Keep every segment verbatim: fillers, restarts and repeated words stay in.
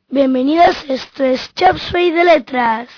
Bienvenidos, esto es Chop Suey de Letras.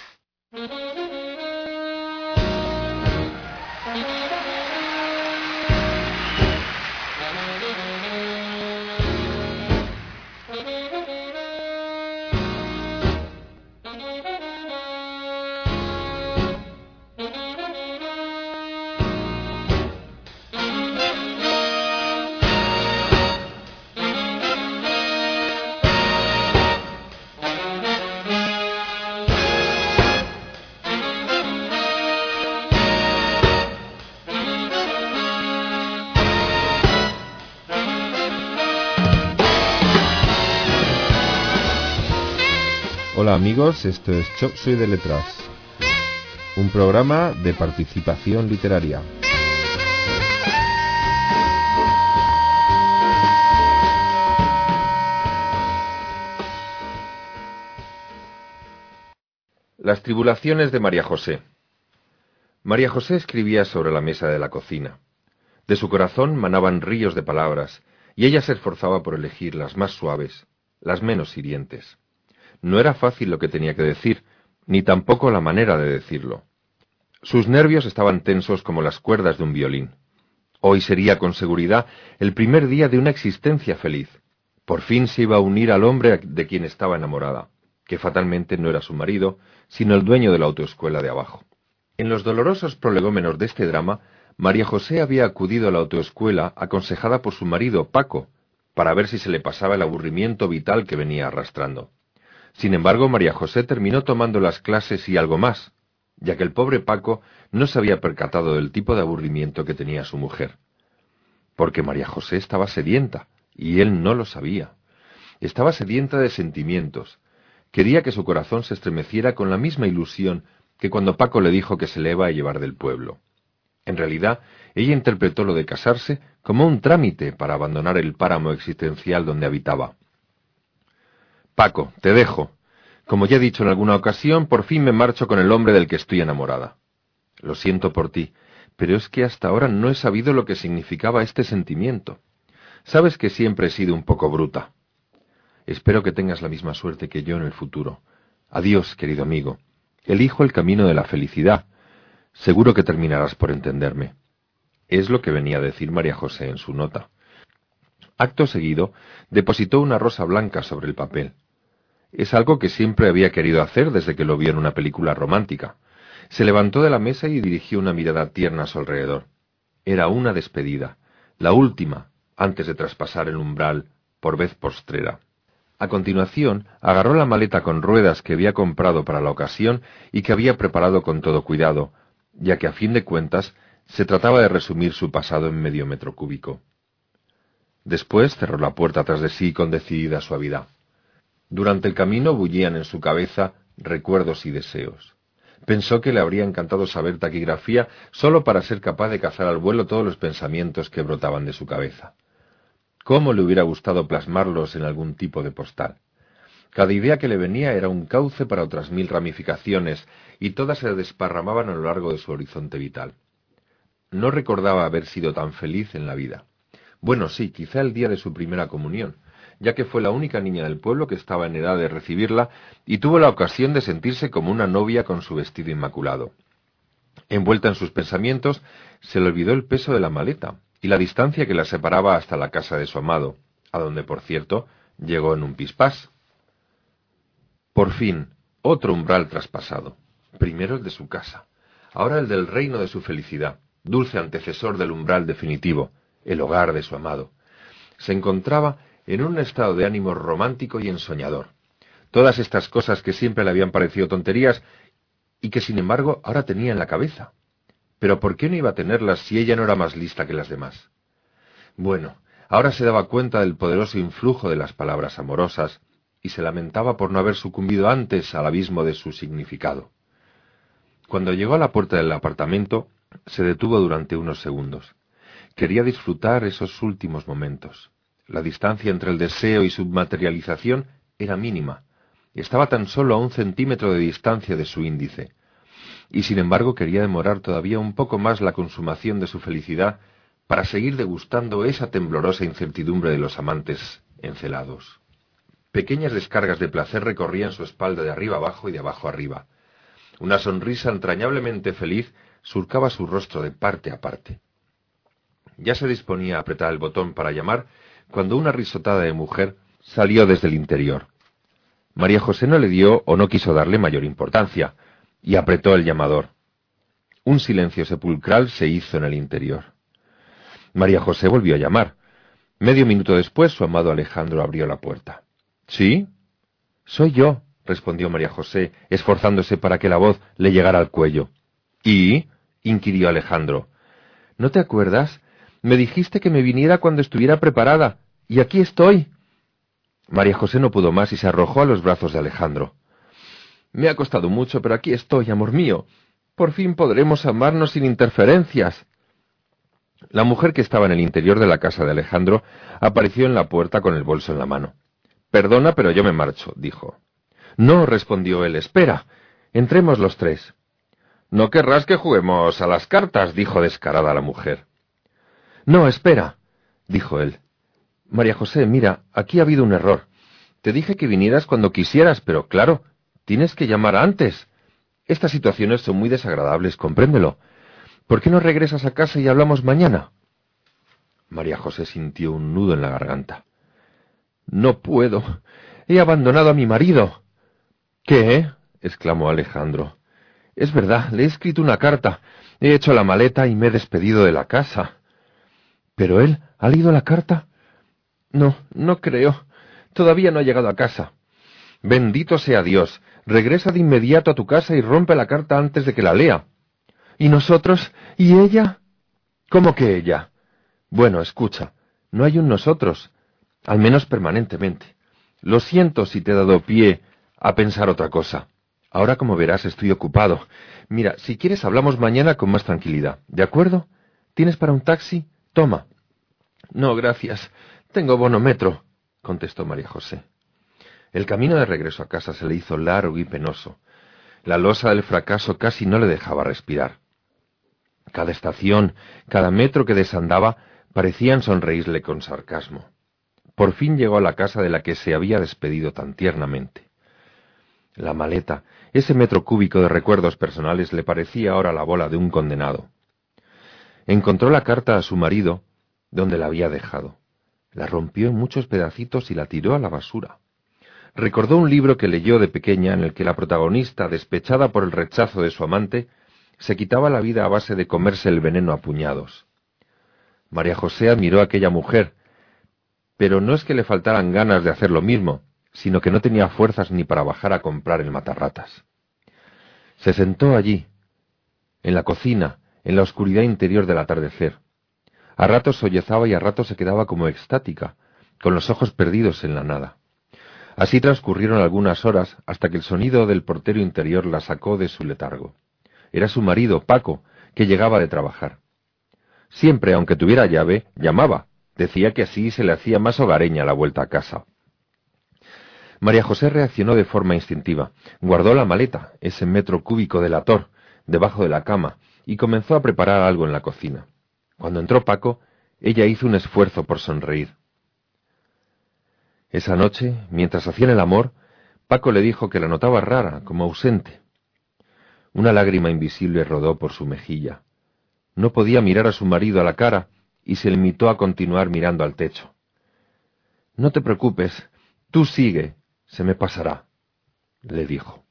Hola amigos, esto es Chop Suey de Letras, un programa de participación literaria. Las tribulaciones de María José. María José escribía sobre la mesa de la cocina. De su corazón manaban ríos de palabras, y ella se esforzaba por elegir las más suaves, las menos hirientes. No era fácil lo que tenía que decir, ni tampoco la manera de decirlo. Sus nervios estaban tensos como las cuerdas de un violín. Hoy sería, con seguridad, el primer día de una existencia feliz. Por fin se iba a unir al hombre de quien estaba enamorada, que fatalmente no era su marido, sino el dueño de la autoescuela de abajo. En los dolorosos prolegómenos de este drama, María José había acudido a la autoescuela aconsejada por su marido, Paco, para ver si se le pasaba el aburrimiento vital que venía arrastrando. Sin embargo, María José terminó tomando las clases y algo más, ya que el pobre Paco no se había percatado del tipo de aburrimiento que tenía su mujer. Porque María José estaba sedienta, y él no lo sabía. Estaba sedienta de sentimientos. Quería que su corazón se estremeciera con la misma ilusión que cuando Paco le dijo que se le iba a llevar del pueblo. En realidad, ella interpretó lo de casarse como un trámite para abandonar el páramo existencial donde habitaba. Paco, te dejo. Como ya he dicho en alguna ocasión, por fin me marcho con el hombre del que estoy enamorada. Lo siento por ti, pero es que hasta ahora no he sabido lo que significaba este sentimiento. Sabes que siempre he sido un poco bruta. Espero que tengas la misma suerte que yo en el futuro. Adiós, querido amigo. Elijo el camino de la felicidad. Seguro que terminarás por entenderme. Es lo que venía a decir María José en su nota. Acto seguido, depositó una rosa blanca sobre el papel. Es algo que siempre había querido hacer desde que lo vio en una película romántica. Se levantó de la mesa y dirigió una mirada tierna a su alrededor. Era una despedida, la última, antes de traspasar el umbral por vez postrera. A continuación, agarró la maleta con ruedas que había comprado para la ocasión y que había preparado con todo cuidado, ya que a fin de cuentas se trataba de resumir su pasado en medio metro cúbico. Después cerró la puerta tras de sí con decidida suavidad. Durante el camino bullían en su cabeza recuerdos y deseos. Pensó que le habría encantado saber taquigrafía solo para ser capaz de cazar al vuelo todos los pensamientos que brotaban de su cabeza. ¿Cómo le hubiera gustado plasmarlos en algún tipo de postal? Cada idea que le venía era un cauce para otras mil ramificaciones, y todas se desparramaban a lo largo de su horizonte vital. No recordaba haber sido tan feliz en la vida. Bueno, sí, quizá el día de su primera comunión, ya que fue la única niña del pueblo que estaba en edad de recibirla y tuvo la ocasión de sentirse como una novia con su vestido inmaculado. Envuelta en sus pensamientos, se le olvidó el peso de la maleta y la distancia que la separaba hasta la casa de su amado, a donde, por cierto, llegó en un pispás. Por fin, otro umbral traspasado. Primero el de su casa, ahora el del reino de su felicidad, dulce antecesor del umbral definitivo, el hogar de su amado. Se encontraba en un estado de ánimo romántico y ensoñador. Todas estas cosas que siempre le habían parecido tonterías y que sin embargo ahora tenía en la cabeza. Pero ¿por qué no iba a tenerlas si ella no era más lista que las demás? Bueno, ahora se daba cuenta del poderoso influjo de las palabras amorosas y se lamentaba por no haber sucumbido antes al abismo de su significado. Cuando llegó a la puerta del apartamento, se detuvo durante unos segundos. Quería disfrutar esos últimos momentos. La distancia entre el deseo y su materialización era mínima. Estaba tan solo a un centímetro de distancia de su índice. Y sin embargo quería demorar todavía un poco más la consumación de su felicidad para seguir degustando esa temblorosa incertidumbre de los amantes encelados. Pequeñas descargas de placer recorrían su espalda de arriba abajo y de abajo arriba. Una sonrisa entrañablemente feliz surcaba su rostro de parte a parte. Ya se disponía a apretar el botón para llamar, cuando una risotada de mujer salió desde el interior. María José no le dio o no quiso darle mayor importancia, y apretó el llamador. Un silencio sepulcral se hizo en el interior. María José volvió a llamar. Medio minuto después, su amado Alejandro abrió la puerta. —¿Sí? —Soy yo —respondió María José, esforzándose para que la voz le llegara al cuello. —¿Y? —inquirió Alejandro. —¿No te acuerdas? Me dijiste que me viniera cuando estuviera preparada, y aquí estoy. María José no pudo más y se arrojó a los brazos de Alejandro. —Me ha costado mucho, pero aquí estoy, amor mío. Por fin podremos amarnos sin interferencias. La mujer que estaba en el interior de la casa de Alejandro apareció en la puerta con el bolso en la mano. —Perdona, pero yo me marcho —dijo. —No —respondió él—, espera. Entremos los tres. —No querrás que juguemos a las cartas —dijo descarada la mujer. —No, espera —dijo él—. María José, mira, aquí ha habido un error. Te dije que vinieras cuando quisieras, pero claro, tienes que llamar antes. Estas situaciones son muy desagradables, compréndelo. ¿Por qué no regresas a casa y hablamos mañana? María José sintió un nudo en la garganta. —No puedo. He abandonado a mi marido. —¿Qué? —exclamó Alejandro. —Es verdad, le he escrito una carta. He hecho la maleta y me he despedido de la casa. —¿Pero él ha leído la carta? —No, no creo. Todavía no ha llegado a casa. —Bendito sea Dios. Regresa de inmediato a tu casa y rompe la carta antes de que la lea. —¿Y nosotros? ¿Y ella? —¿Cómo que ella? Bueno, escucha. No hay un nosotros. Al menos permanentemente. Lo siento si te he dado pie a pensar otra cosa. Ahora, como verás, estoy ocupado. Mira, si quieres hablamos mañana con más tranquilidad. ¿De acuerdo? ¿Tienes para un taxi? Toma. —No, gracias. Tengo bonometro —contestó María José. El camino de regreso a casa se le hizo largo y penoso. La losa del fracaso casi no le dejaba respirar. Cada estación, cada metro que desandaba, parecían sonreírle con sarcasmo. Por fin llegó a la casa de la que se había despedido tan tiernamente. La maleta, ese metro cúbico de recuerdos personales, le parecía ahora la bola de un condenado. Encontró la carta a su marido, donde la había dejado. La rompió en muchos pedacitos y la tiró a la basura. Recordó un libro que leyó de pequeña en el que la protagonista, despechada por el rechazo de su amante, se quitaba la vida a base de comerse el veneno a puñados. María José admiró a aquella mujer, pero no es que le faltaran ganas de hacer lo mismo, sino que no tenía fuerzas ni para bajar a comprar el matarratas. Se sentó allí, en la cocina, en la oscuridad interior del atardecer. A ratos sollozaba y a ratos se quedaba como extática, con los ojos perdidos en la nada. Así transcurrieron algunas horas hasta que el sonido del portero interior la sacó de su letargo. Era su marido, Paco, que llegaba de trabajar. Siempre, aunque tuviera llave, llamaba. Decía que así se le hacía más hogareña la vuelta a casa. María José reaccionó de forma instintiva. Guardó la maleta, ese metro cúbico de lator, debajo de la cama, y comenzó a preparar algo en la cocina. Cuando entró Paco, ella hizo un esfuerzo por sonreír. Esa noche, mientras hacían el amor, Paco le dijo que la notaba rara, como ausente. Una lágrima invisible rodó por su mejilla. No podía mirar a su marido a la cara y se limitó a continuar mirando al techo. —No te preocupes, tú sigue, se me pasará —le dijo.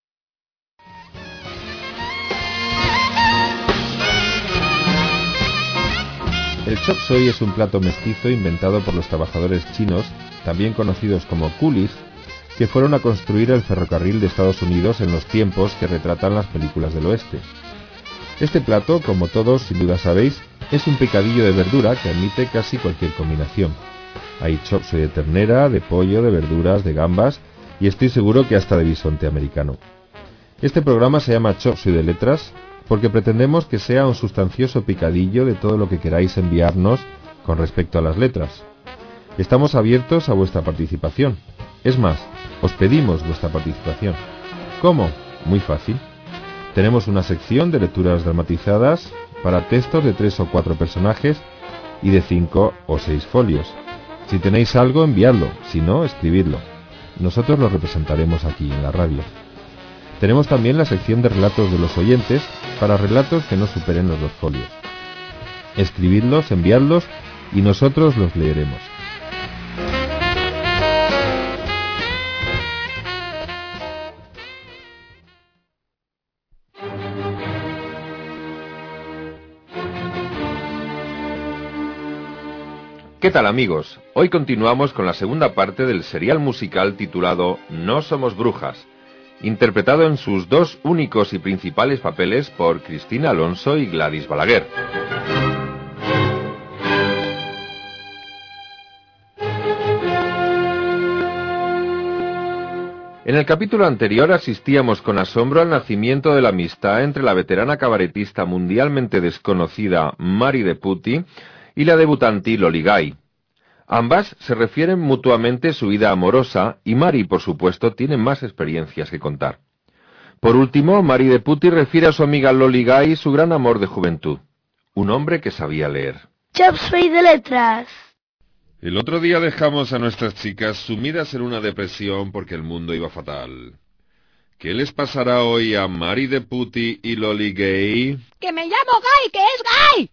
El chop suey es un plato mestizo inventado por los trabajadores chinos, también conocidos como coolies, que fueron a construir el ferrocarril de Estados Unidos en los tiempos que retratan las películas del oeste. Este plato, como todos sin duda sabéis, es un picadillo de verdura que admite casi cualquier combinación. Hay chop suey de ternera, de pollo, de verduras, de gambas y estoy seguro que hasta de bisonte americano. Este programa se llama Chop Suey de Letras porque pretendemos que sea un sustancioso picadillo de todo lo que queráis enviarnos con respecto a las letras. Estamos abiertos a vuestra participación. Es más, os pedimos vuestra participación. ¿Cómo? Muy fácil. Tenemos una sección de lecturas dramatizadas para textos de tres o cuatro personajes y de cinco o seis folios. Si tenéis algo, enviadlo, si no, escribidlo. nosotros lo representaremos aquí en la radio. Tenemos también la sección de relatos de los oyentes para relatos que no superen los dos folios. Escribidlos, enviadlos y nosotros los leeremos. ¿Qué tal, amigos? Hoy continuamos con la segunda parte del serial musical titulado No somos brujas, interpretado en sus dos únicos y principales papeles por Cristina Alonso y Gladys Balaguer. En el capítulo anterior asistíamos con asombro al nacimiento de la amistad entre la veterana cabaretista mundialmente desconocida Mari Deputy y la debutante Loli Guy. Ambas se refieren mutuamente su vida amorosa y Mari, por supuesto, tiene más experiencias que contar. Por último, Mari Deputy refiere a su amiga Loli Guy su gran amor de juventud, un hombre que sabía leer. Chopsfrey de letras. El otro día dejamos a nuestras chicas sumidas en una depresión porque el mundo iba fatal. ¿Qué les pasará hoy a Mari Deputy y Loli Guy? ¡Que me llamo Guy, que es Guy!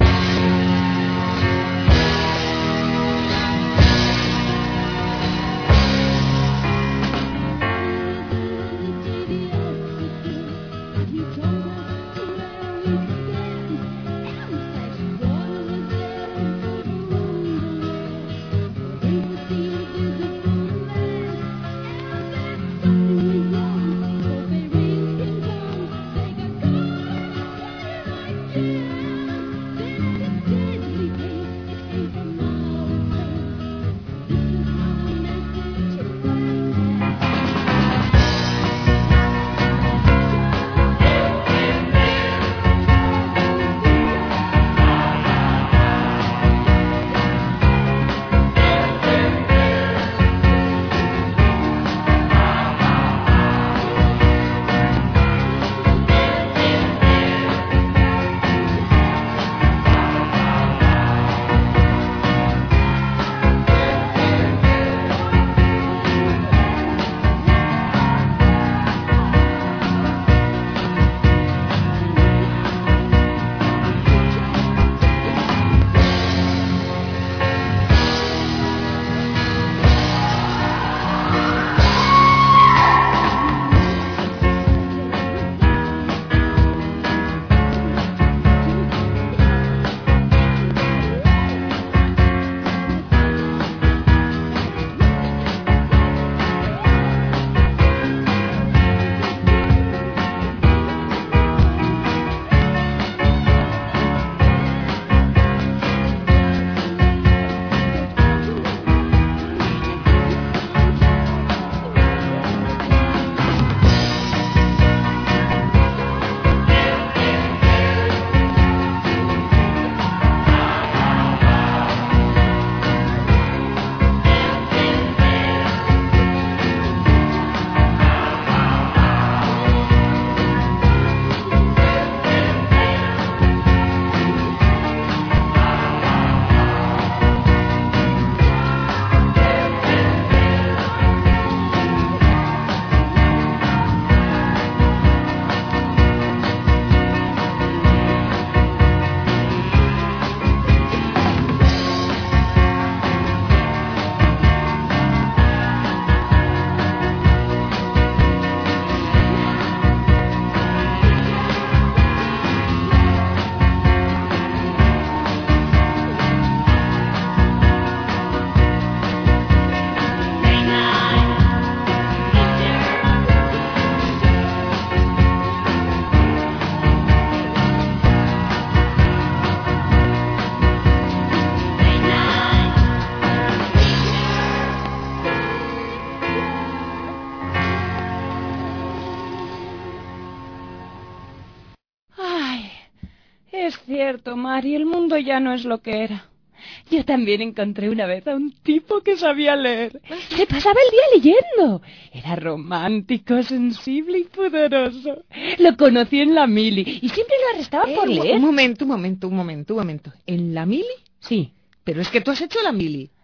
Es cierto, Mari, el mundo ya no es lo que era. Yo también encontré una vez a un tipo que sabía leer. Se pasaba el día leyendo. Era romántico, sensible y pudoroso. Lo conocí en la mili y siempre lo arrestaba Eh, por leer. Un momento, un momento, un momento, un momento. ¿En la mili? Sí. Pero es que tú has hecho la mili.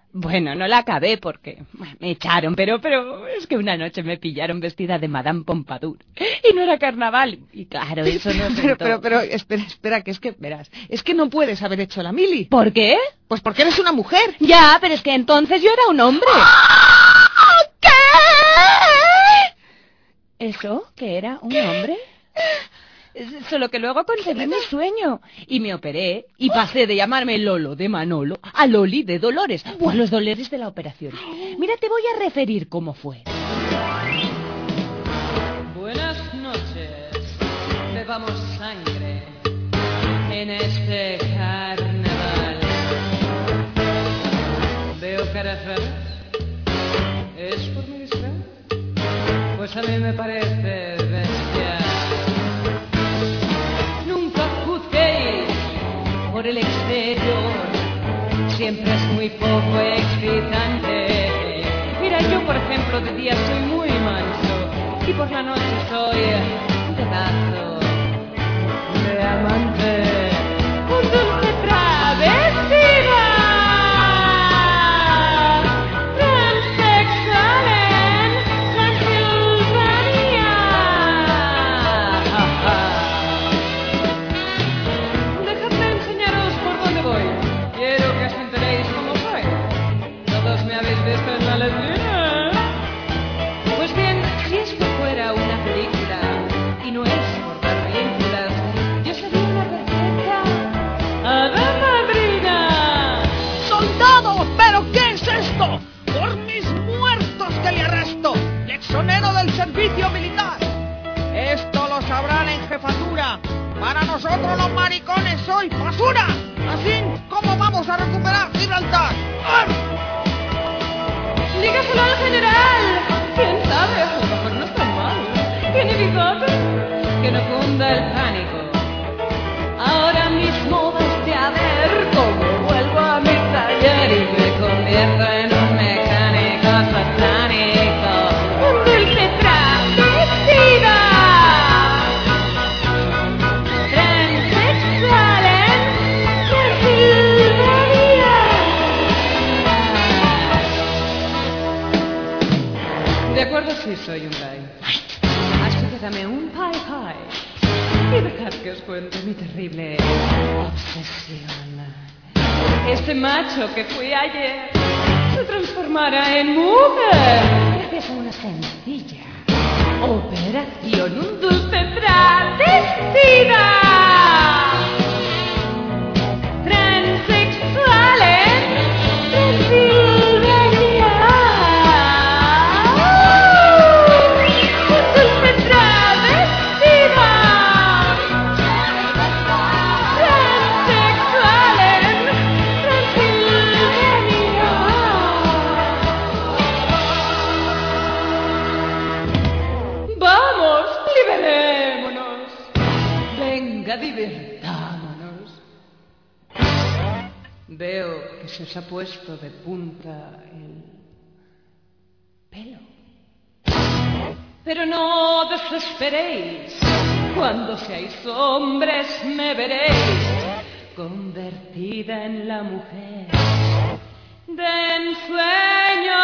Bueno, no la acabé porque bueno, me echaron, pero pero es que una noche me pillaron vestida de Madame Pompadour y no era carnaval. Y claro, eso no Pero, pero, pero, espera, espera, que es que, verás, es que no puedes haber hecho la mili. ¿Por qué? Pues porque eres una mujer. Ya, pero es que entonces yo era un hombre. ¿Qué? ¿Eso? ¿Que era un hombre? Solo que luego conseguí mi sueño y me operé y pasé de llamarme Lolo de Manolo a Loli de Dolores por los dolores de la operación. Mira, te voy a referir cómo fue. Buenas noches, bebamos sangre en este carnaval. Veo caras raras, ¿es por mi disfraz? Pues a mí me parece bestial. Por el exterior siempre es muy poco excitante. Mira, yo por ejemplo de día soy muy manso y por la noche soy un pedazo de amante. Un dulce travestida, transexual en Transilvania. Quiero que os enteréis cómo soy. Todos me habéis visto en la letrina. Pues bien, si esto fuera una película y no es por dar ridículas, yo sería una perfecta hada madrina. ¡Soldado! ¿Pero qué es esto? ¡Por mis muertos que le arresto! ¡Le exonero del servicio militar! Esto lo sabrán en jefatura. Para nosotros los maricones soy basura. Así, ¿cómo vamos a recuperar Gibraltar? ¡Ar! Dígaselo al general. ¿Quién sabe? A lo mejor no está mal. ¿Tiene bigote? Que no cunda el pánico. Ahora mismo vais a ver cómo vuelvo a mi taller y me convierto en un mecánico satánico. Un dulce travestida, transexual en Transilvania. De acuerdo, sí soy un gay. Así que dame un pie pie y dejad que os cuente mi terrible obsesión. Este macho que fui ayer se transformará en mujer gracias a una sencilla operación. Un dulce travestida, transexual en Transilvania. Un dulce travestida, transexual en Transilvania. Vamos, liberémonos. Venga, divirtámonos. Veo que se os ha puesto de punta el pelo. Pero no desesperéis. Cuando seáis hombres me veréis convertida en la mujer de ensueño.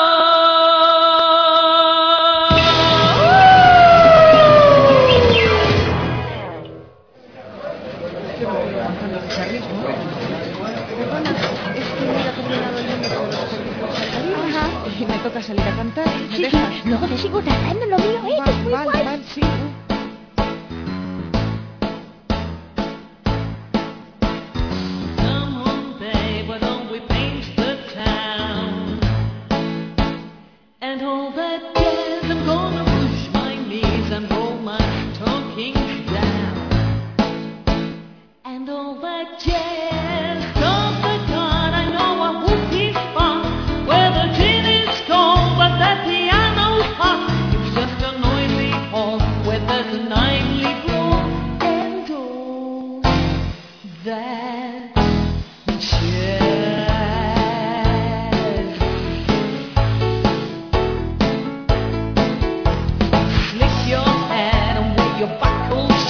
Y me toca salir a cantar. ¿Me Sí, dejas? sí, luego te sigo tratando lo mío, ¿eh? Va- que es muy vale, guay. vale, sí. Come one day, why don't we paint the town? And all that jazz, I'm gonna push my knees and roll my stockings down. And all that jazz, stop the gun, I know I would be fun. Where the gin is cold, but that piano's hot. It's just a noisy hall where there's a nightly broom and all that jazz. Slick your hair and wear your buckles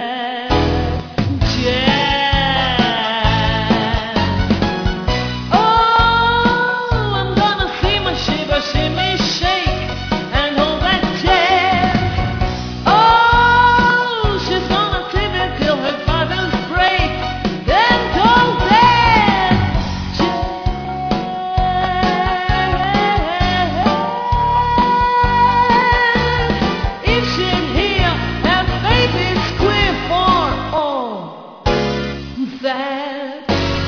that jazz. Oh, I'm gonna see my shiver, shimmy, shake, and all that jazz. Oh, she's gonna sit there till her father's break, then go dance. Jazz. If she'd hear that baby scream for all that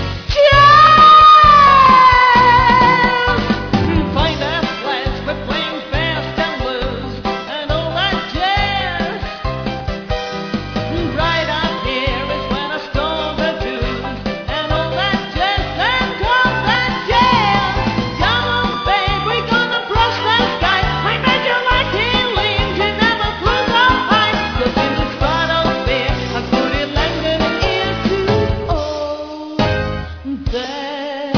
jazz. Find that flash, we're playing fast and loose, and all that jazz. Right out here is when I stole the juice, and all that jazz, and come that jazz. Come on, babe, we're gonna brush the sky. I bet you like healing, you never flew so high. 'Cause in the stratosphere, I put it landed into all that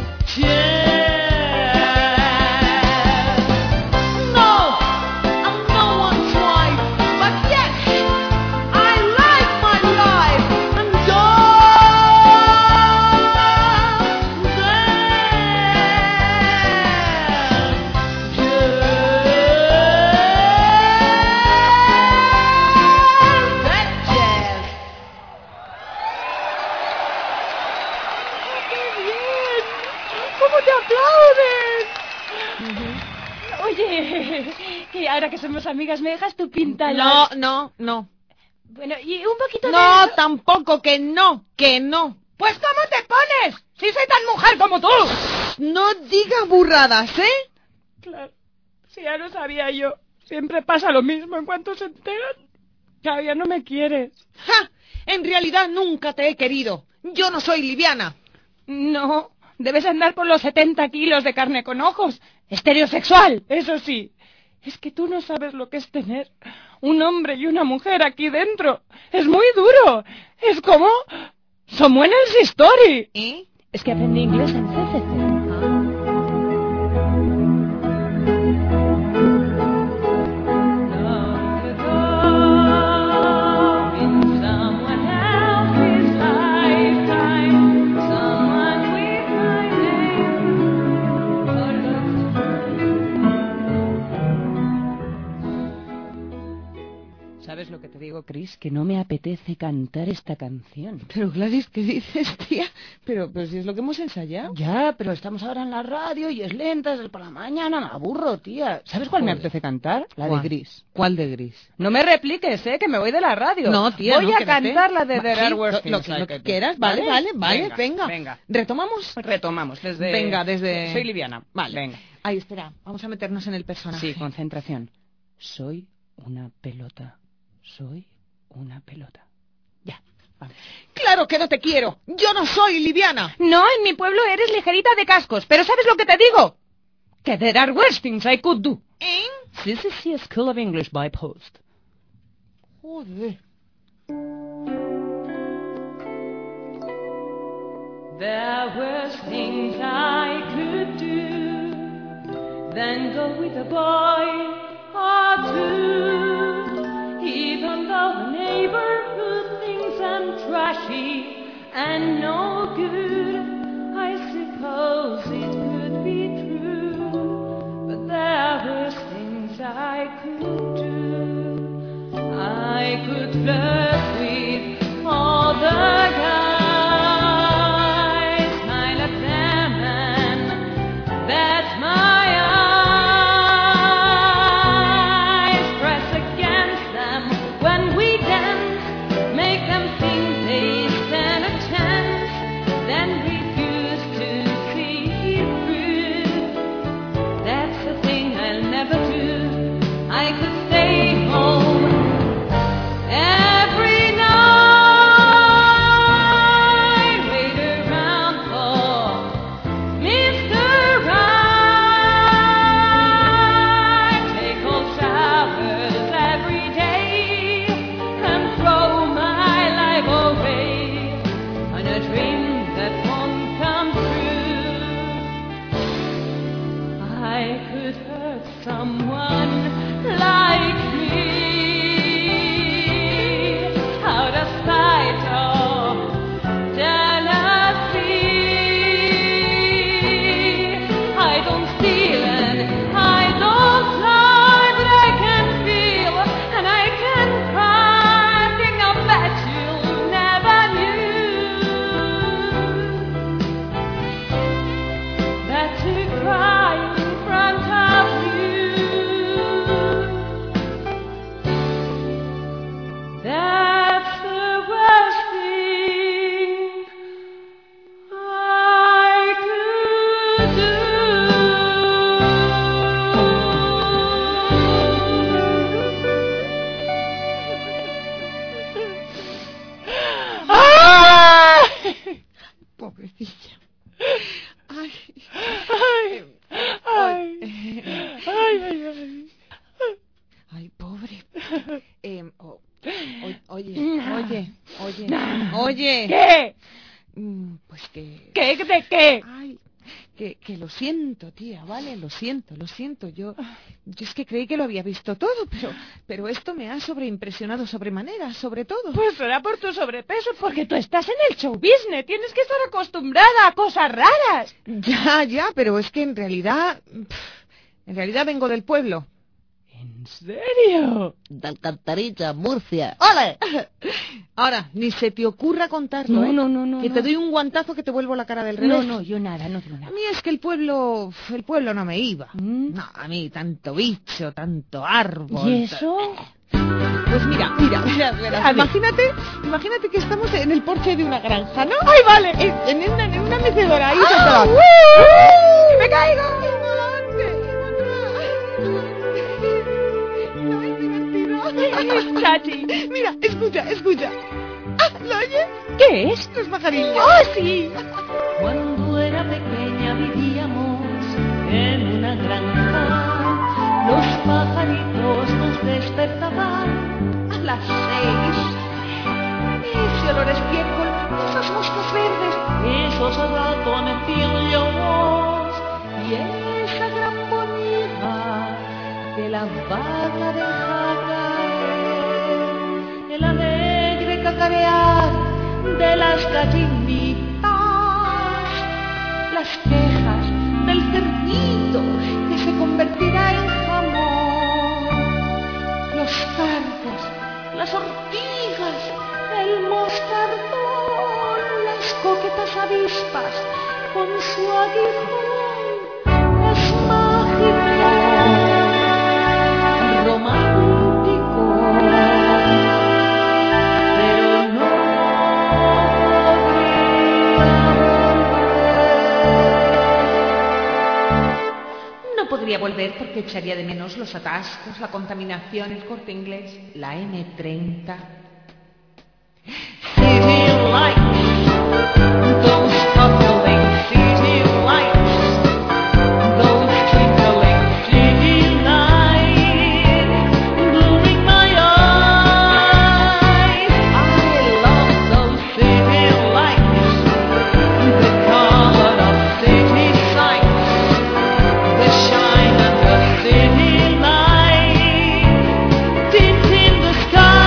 jazz. No, I'm no one's wife, but yes, I like my life, and that jazz. ¡Qué bien! ¿Cómo te aplauden? Oye, y ahora que somos amigas, ¿me dejas tu pinta? No, no, no. Bueno, y un poquito No, de... tampoco, que no, que no. Pues ¿cómo te pones? Si soy tan mujer como tú. No digas burradas, ¿eh? Claro, si ya lo sabía yo. Siempre pasa lo mismo en cuanto se enteran. Ya, ya no me quieres. ¡Ja! En realidad nunca te he querido. Yo no soy liviana. No, debes andar por los setenta kilos de carne con ojos. Estereosexual, eso sí. Es que tú no sabes lo que es tener un hombre y una mujer aquí dentro. Es muy duro. Es como... Someone's Story. ¿Eh? Es que aprendí inglés en C C C. ¿Sabes lo que te digo, Chris? Que no me apetece cantar esta canción. Pero Gladys, ¿qué dices, tía? Pero, pero si es lo que hemos ensayado. Ya, pero estamos ahora en la radio y es lenta, es por la mañana, me aburro, tía. ¿Sabes cuál me Joder. apetece cantar? La ¿Cuál? de Gris. ¿Cuál de Gris? No me repliques, ¿eh? Que me voy de la radio. No, tía, Voy no, a quédate. cantar la de Va- The sí, Rare Worst lo- lo Things que- I lo que Could Do. quieras. Vale, vale, vale, Venga, venga. venga. ¿Retomamos? Retomamos desde... Venga, desde... Soy liviana. Vale. Venga. Ay, espera, vamos a meternos en el personaje. Sí, concentración. Soy una pelota. Soy una pelota. Ya, vamos. ¡Claro que no te quiero! ¡Yo no soy liviana! No, en mi pueblo eres ligerita de cascos, pero ¿sabes lo que te digo? Que there are worse things I could do. ¿Eh? C C C School of English by Post. Joder. There were things I could do than go with a boy or two. Even though the neighborhood thinks I'm trashy and no good, I suppose it could be true. But there were things I could do. I could flirt with all the guys. Away. pobrecilla. Ay, Ay, ay, eh, ay, ay, ay. ay, pobre. Eh, oh, o- oye, Nah. oye, oye, Nah. oye. ¿Qué? Mm, Pues que... ¿Qué? ¿De qué? Ay, que, que lo siento, tía, ¿vale? Lo siento, lo siento. Yo, yo es que creí que lo había visto todo, pero, pero esto me ha sobreimpresionado sobremanera, sobre todo. Pues será por tu sobrepeso, porque tú estás en el show business. Tienes que estar acostumbrada a cosas raras. Ya, ya, pero es que en realidad... pf, en realidad vengo del pueblo. ¿En serio? De Alcantarilla, Murcia. ¡Ole! Ahora, ni se te ocurra contarlo, No, ¿eh? no, no, no, Que no. te doy un guantazo que te vuelvo la cara del revés. No, no, yo nada, no digo A nada. mí es que el pueblo... el pueblo no me iba. ¿Mm? No, a mí tanto bicho, tanto árbol... ¿Y eso? Pues mira, mira, mira, mira, A ver. imagínate, imagínate que estamos en el porche de una granja, ¿no? ¡Ay, vale! En, en una, en una mecedora ahí ¡Ah! sentada. ¡Uh! ¡Que me caigo! Chachi. Mira, escucha, escucha. Ah, ¿lo oyes? ¿Qué es? Los pajarillos. ¡Oh, sí! Cuando era pequeña vivíamos en una granja. Los pajaritos nos despertaban a las seis. Ese olor a estiércol, esas moscas verdes, esos ratoncillos y esa gran bonita que la vaca deja caer, el alegre cacarear de las gallinitas, las quejas del cerdito que se convertirá en jamón, los cardos, las ortigas, el moscardón, las coquetas avispas con su aguijón, es mágico, romántico, pero no No podría volver porque echaría de menos los atascos, la contaminación, el Corte Inglés, la eme treinta. City lights, those sparkling city lights, those twinkling city lights, blooming my eyes. I love those city lights, the color of city sights, the shine of the city light, tint in the sky.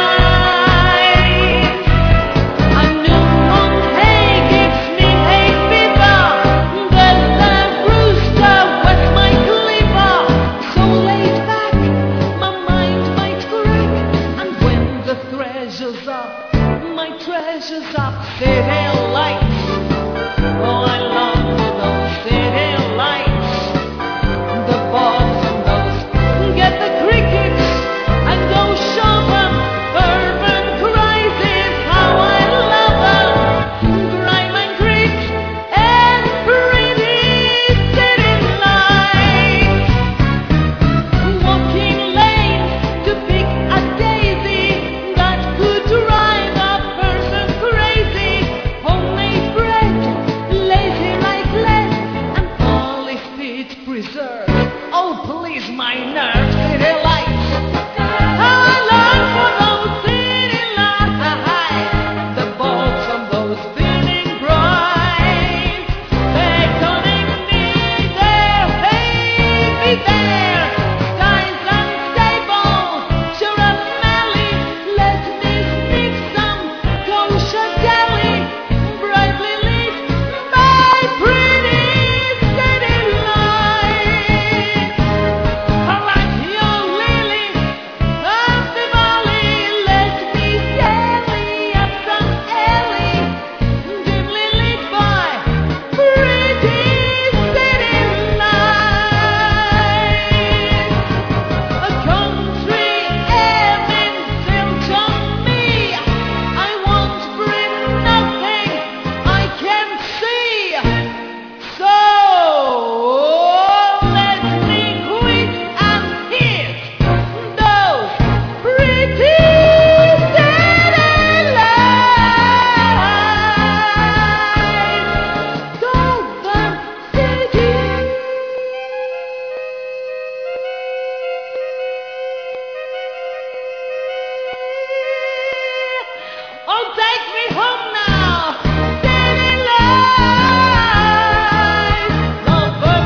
A newborn hay gives me hay fever, the lamb rooster wets my cleaver. So laid back, my mind might crack, and when the treasure's up, my treasure's up, city lights. Oh, I long for those city lights. The boys and those get the crickets and go show them urban crisis. How I love them, grime and grit and pretty city lights. Walking lane to pick a daisy that could drive a person crazy. Homemade bread, lazy like lead, and Oh, take me home now. City lights, love and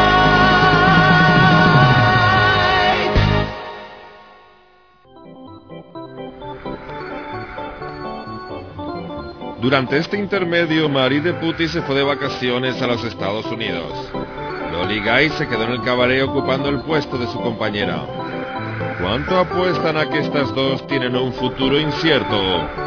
light. Durante este intermedio, Marie de Puty se fue de vacaciones a los Estados Unidos. Loli Guy se quedó en el cabaret ocupando el puesto de su compañera. ¿Cuánto apuestan a que estas dos tienen un futuro incierto?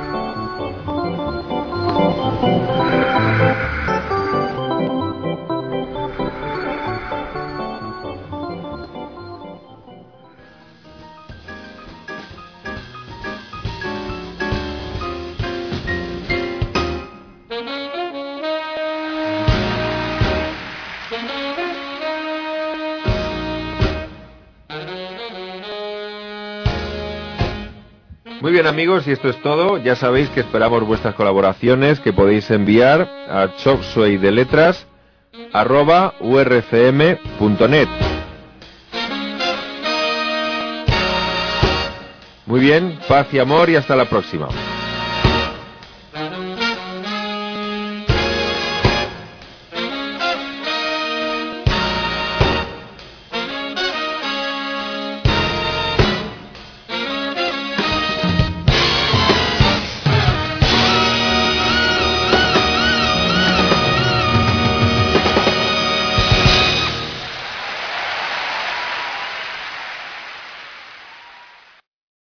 Muy bien, amigos, y esto es todo. Ya sabéis que esperamos vuestras colaboraciones que podéis enviar a chopsueydeletras arroba urfm punto net. Muy bien, paz y amor y hasta la próxima.